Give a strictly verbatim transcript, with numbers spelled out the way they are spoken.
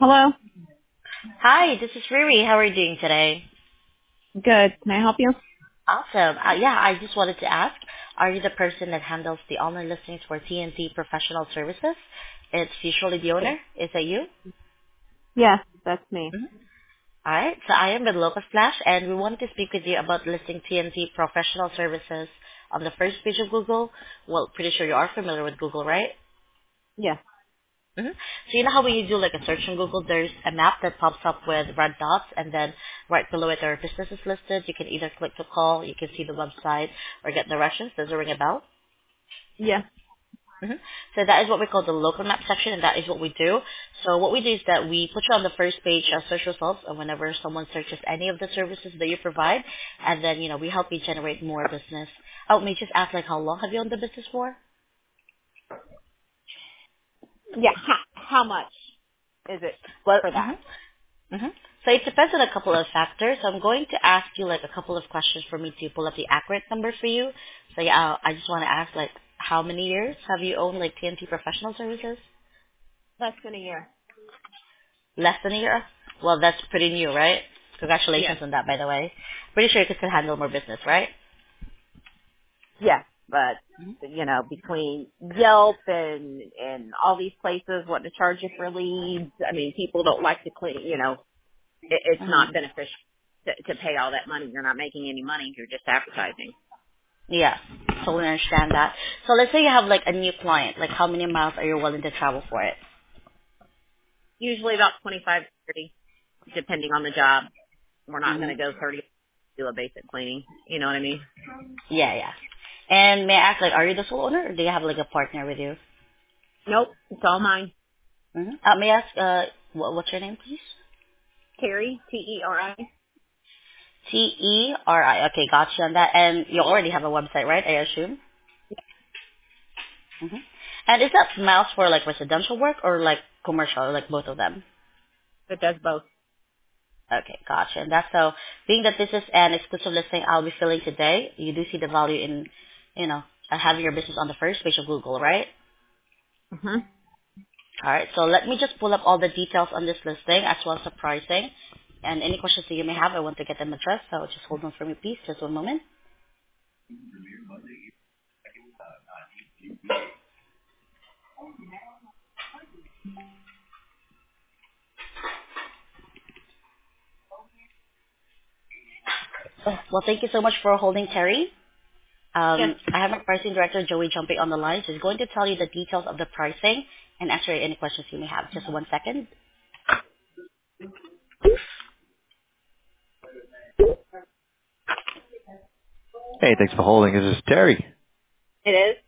Hello? Hi, this is Riri. How are you doing today? Good. Can I help you? Awesome. Uh, yeah, I just wanted to ask, are you the person that handles the online listings for T N T Professional Services? It's usually the owner. Is that you? Yes, that's me. Mhm. All right. So I am with Locust Flash, and we wanted to speak with you about listing T N T Professional Services on the first page of Google. Well, pretty sure you are familiar with Google, right? Yes. hmm So you know how when you do like a search on Google, there's a map that pops up with red dots, and then right below it there are businesses listed. You can either click to call, you can see the website, or get directions. Does it ring a bell? Yes. hmm So that is what we call the local map section, and that is what we do. So what we do is that we put you on the first page of search results, and whenever someone searches any of the services that you provide, and then you know we help you generate more business. Oh, may I just ask like how long have you owned the business for? Yeah. How, how much is it Well, for that? mhm. Mm-hmm. So it depends on a couple of factors. So I'm going to ask you like a couple of questions for me to pull up the accurate number for you. So yeah, I just want to ask like how many years have you owned like T N T Professional Services? Less than a year. Less than a year? Well, that's pretty new, right? Yes. Congratulations on that, by the way. Pretty sure you could still handle more business, right? Yes, but you know, between Yelp and and all these places wanting to charge you for leads, I mean, people don't like to clean. You know, it, it's Mm-hmm. not beneficial to, to pay all that money. You're not making any money. You're just advertising. Yeah, totally understand that. So let's say you have like a new client. Like how many miles are you willing to travel for it? Usually about twenty-five, thirty, depending on the job. We're not going Mm-hmm. to go thirty to do a basic cleaning. You know what I mean? Yeah, yeah. And may I ask, like, are you the sole owner, or do you have like a partner with you? Nope, it's all mine. Mm-hmm. Uh, may I ask, uh, what, what's your name, please? Terry, T E R I. T E R I. Okay, gotcha on that. And you already have a website, right? I assume. Mm-hmm. And is that mouse for like residential work or like commercial, or like both of them? It does both. Okay, gotcha. And that's so. Being that this is an exclusive listing, I'll be filling today. You do see the value in, you know, uh, having your business on the first page of Google, right? hmm All right. So let me just pull up all the details on this listing as well as the pricing. And any questions that you may have, I want to get them addressed. So just hold on for me, please. Just one moment. Oh, well, thank you so much for holding, Terry. Yes. Um, I have my pricing director, Joey, jumping on the line. So he's going to tell you the details of the pricing and answer any questions you may have. Just one second. Hey, thanks for holding. This is Terry. It is.